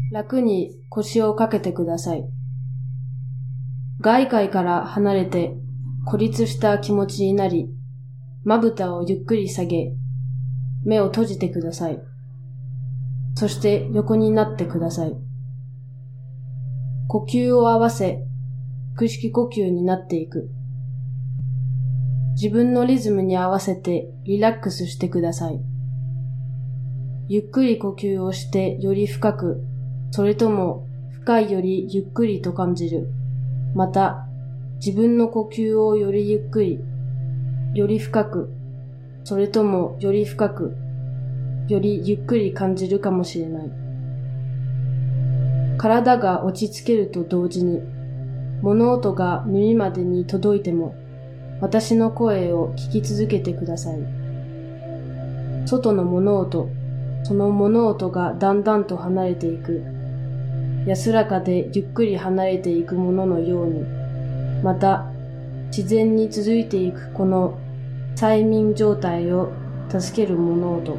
楽に腰をかけてください。外界から離れて孤立した気持ちになり、まぶたをゆっくり下げ、目を閉じてください。そして横になってください。呼吸を合わせ、腹式呼吸になっていく。自分のリズムに合わせてリラックスしてください。ゆっくり呼吸をしてより深く、それとも深いよりゆっくりと感じる。また、自分の呼吸をよりゆっくり、より深く、それともより深く、よりゆっくり感じるかもしれない。体が落ち着けると同時に、物音が耳までに届いても、私の声を聞き続けてください。外の物音、その物音がだんだんと離れていく。安らかでゆっくり離れていくもののように、また自然に続いていくこの催眠状態を助ける物音。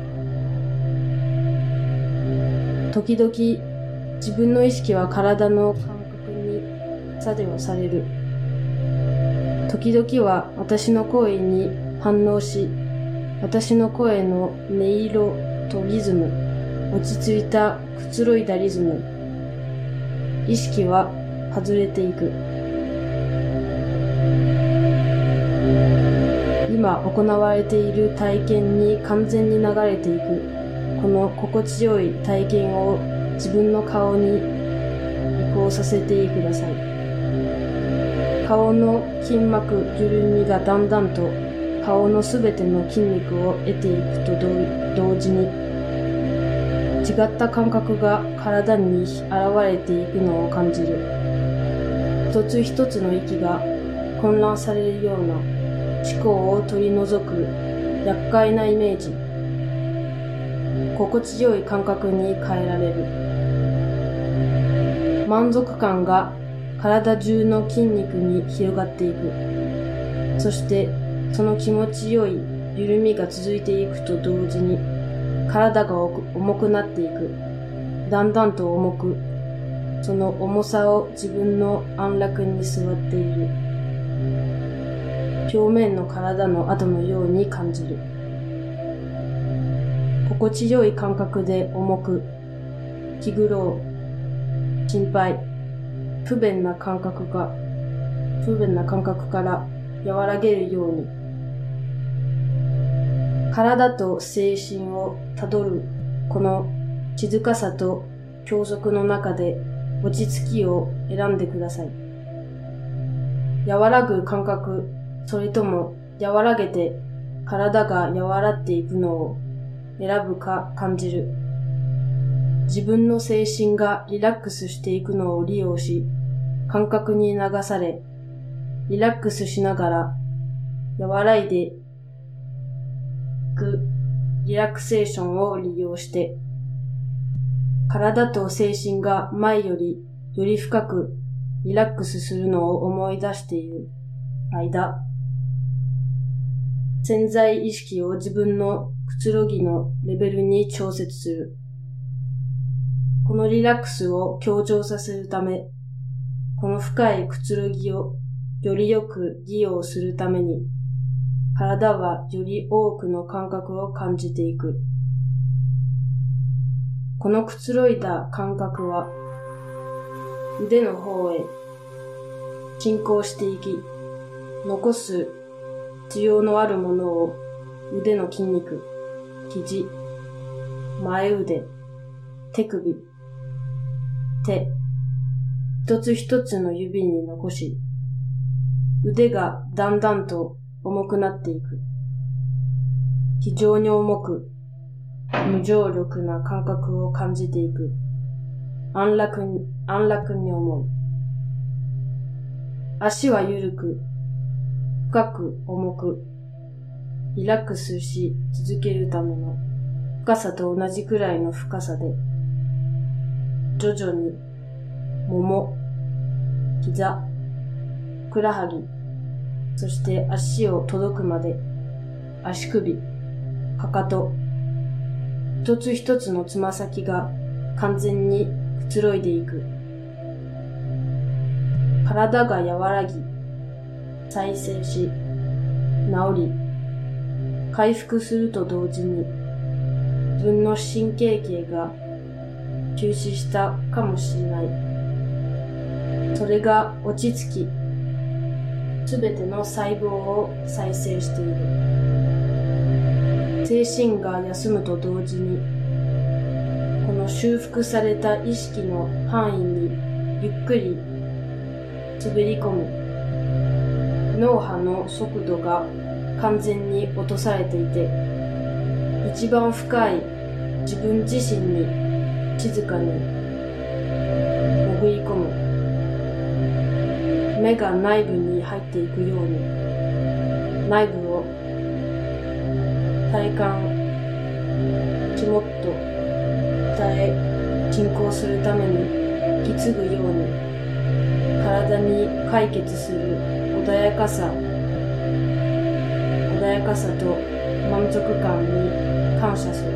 時々自分の意識は体の感覚に作用される。時々は私の声に反応し、私の声の音色とリズム、落ち着いたくつろいだリズム、意識は外れていく。今行われている体験に完全に流れていく。この心地よい体験を自分の顔に移行させてください。顔の筋膜緩みがだんだんと顔のすべての筋肉を得ていくと同時に、違った感覚が体に現れていくのを感じる。一つ一つの息が混乱されるような思考を取り除く厄介なイメージ。心地よい感覚に変えられる。満足感が体中の筋肉に広がっていく。そしてその気持ちよい緩みが続いていくと同時に、体が重くなっていく。だんだんと重く、その重さを自分の安楽に座っている。表面の体の跡のように感じる。心地よい感覚で重く、気苦労、心配、不便な感覚から和らげるように、体と精神をたどるこの静かさと教則の中で落ち着きを選んでください。和らぐ感覚、それとも和らげて体が和らっていくのを選ぶか感じる。自分の精神がリラックスしていくのを利用し、感覚に流され、リラックスしながら和らいでいくリラクセーションを利用して、体と精神が前よりより深くリラックスするのを思い出している間、潜在意識を自分のくつろぎのレベルに調節する。このリラックスを強調させるため、この深いくつろぎをよりよく利用するために、体はより多くの感覚を感じていく。このくつろいだ感覚は、腕の方へ進行していき、残す必要のあるものを腕の筋肉、肘、前腕、手首、手、一つ一つの指に残し、腕がだんだんと重くなっていく。非常に重く、無重力な感覚を感じていく。安楽に思う。足は緩く、深く重く、リラックスし続けるための深さと同じくらいの深さで、徐々に、もも、膝、ふくらはぎ、そして足を届くまで、足首、かかと、一つ一つのつま先が完全にくつろいでいく。体が和らぎ、再生し、治り、回復すると同時に、自分の神経系が休止したかもしれない。それが落ち着き、すべての細胞を再生している。精神が休むと同時に、この修復された意識の範囲にゆっくり滑り込み、脳波の速度が完全に落とされていて、一番深い自分自身に静かに潜り込む。目が内部に入っていくように、内部を体感ちもっと進行するために引き継ぐように、体に解決する穏やかさと満足感に感謝する。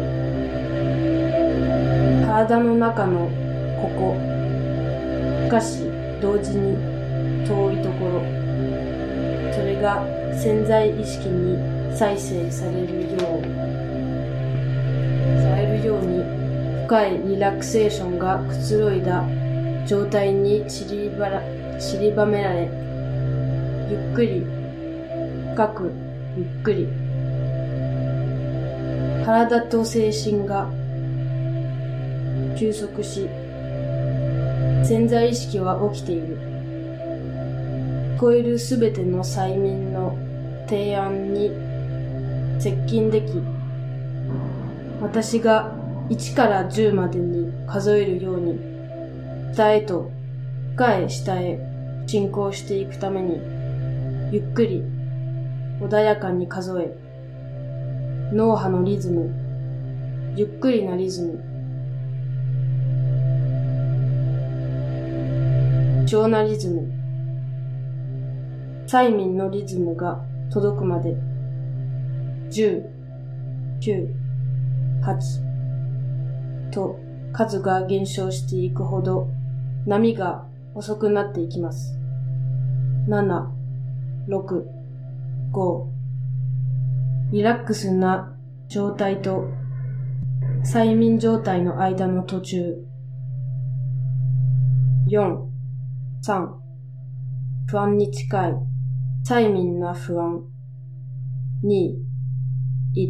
体の中のここ、しかし同時に遠いところ、それが潜在意識に再生されるように深いリラクセーションがくつろいだ状態に散りばめられ、ゆっくり深くゆっくり体と精神が休息し、潜在意識は起きている。聞こえるすべての催眠の提案に接近でき、私が1から10までに数えるように、下へと深い下へ進行していくために、ゆっくり穏やかに数え、脳波のリズム、ゆっくりなリズム、超なリズム、催眠のリズムが届くまで、10、9、8と数が減少していくほど波が遅くなっていきます。7、6、5、リラックスな状態と催眠状態の間の途中。4、3、不安に近い催眠な不安。2、1。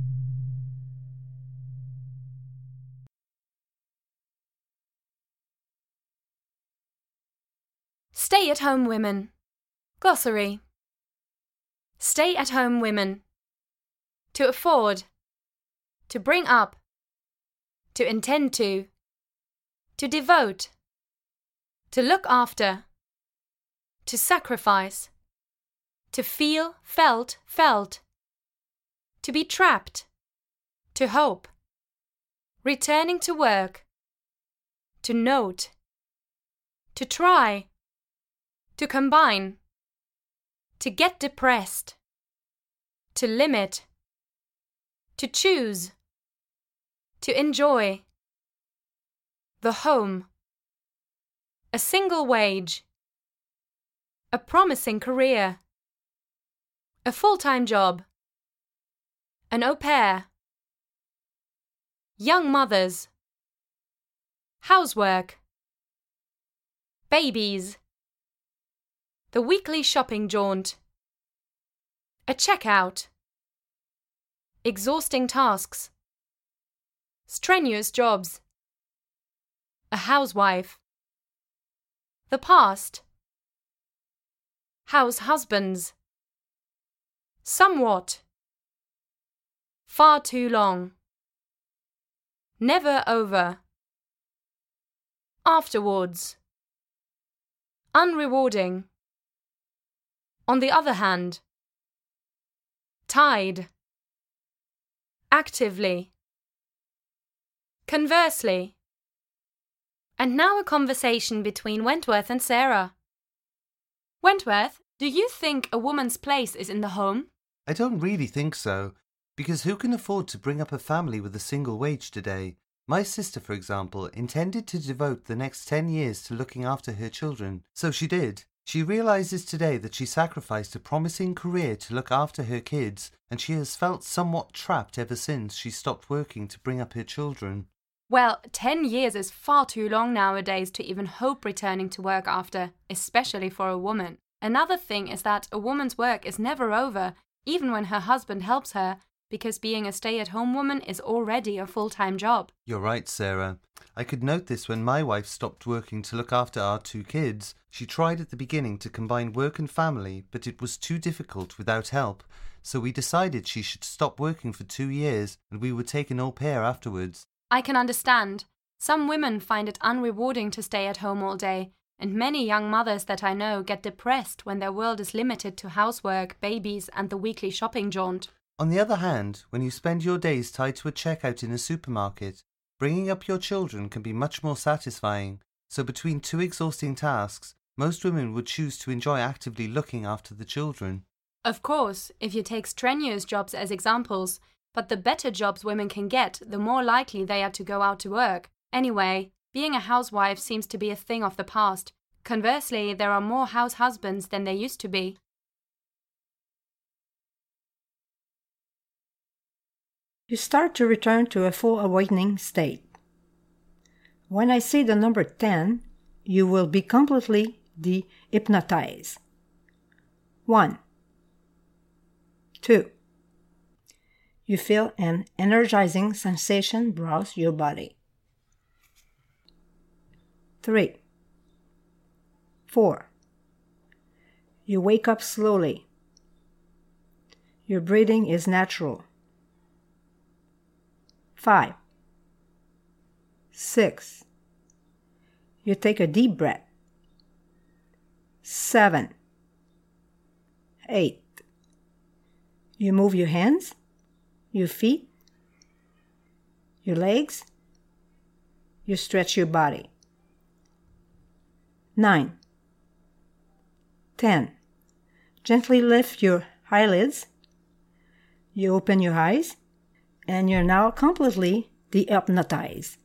Stay-at-home women. Glossary. Stay-at-home women. To afford. To bring up. To intend to. To devote. To look after. To sacrifice. To feel, felt. To be trapped. To hope. Returning to work. To note. To try. To combine. To get depressed. To limit. To choose. To enjoy. The home. A single wage. A promising career. A full-time job. An au pair. Young mothers. Housework. Babies. The weekly shopping jaunt. A checkout. Exhausting tasks. Strenuous jobs. A housewife. The past. House husbands. Somewhat. Far too long. Never over. Afterwards. Unrewarding. On the other hand. Tied. Actively. Conversely. And now a conversation between Wentworth and Sarah. Wentworth, do you think a woman's place is in the home? I don't really think so, because who can afford to bring up a family with a single wage today? My sister, for example, intended to devote the next 10 years to looking after her children. So she did. She realizes today that she sacrificed a promising career to look after her kids, and she has felt somewhat trapped ever since she stopped working to bring up her children. Well, 10 years is far too long nowadays to even hope returning to work after, especially for a woman. Another thing is that a woman's work is never over, even when her husband helps her, because being a stay-at-home woman is already a full-time job. You're right, Sarah. I could note this when my wife stopped working to look after our 2 kids. She tried at the beginning to combine work and family, but it was too difficult without help, so we decided she should stop working for 2 years and we would take an au pair afterwards. I can understand. Some women find it unrewarding to stay at home all day, and many young mothers that I know get depressed when their world is limited to housework, babies, and the weekly shopping jaunt. On the other hand, when you spend your days tied to a checkout in a supermarket, bringing up your children can be much more satisfying. So between 2 exhausting tasks, most women would choose to enjoy actively looking after the children. Of course, if you take strenuous jobs as examples, but the better jobs women can get, the more likely they are to go out to work. Anyway, being a housewife seems to be a thing of the past. Conversely, there are more house husbands than there used to be. You start to return to a full awakening state. When I say the number 10, you will be completely de-hypnotized. 1, 2. You feel an energizing sensation browse your body. 3, 4. You wake up slowly. Your breathing is natural. 5, 6. You take a deep breath. 7, 8. You move your hands, your feet, your legs. You stretch your body. 9, 10. Gently lift your eyelids. You open your eyes, and you're now completely de-hypnotized.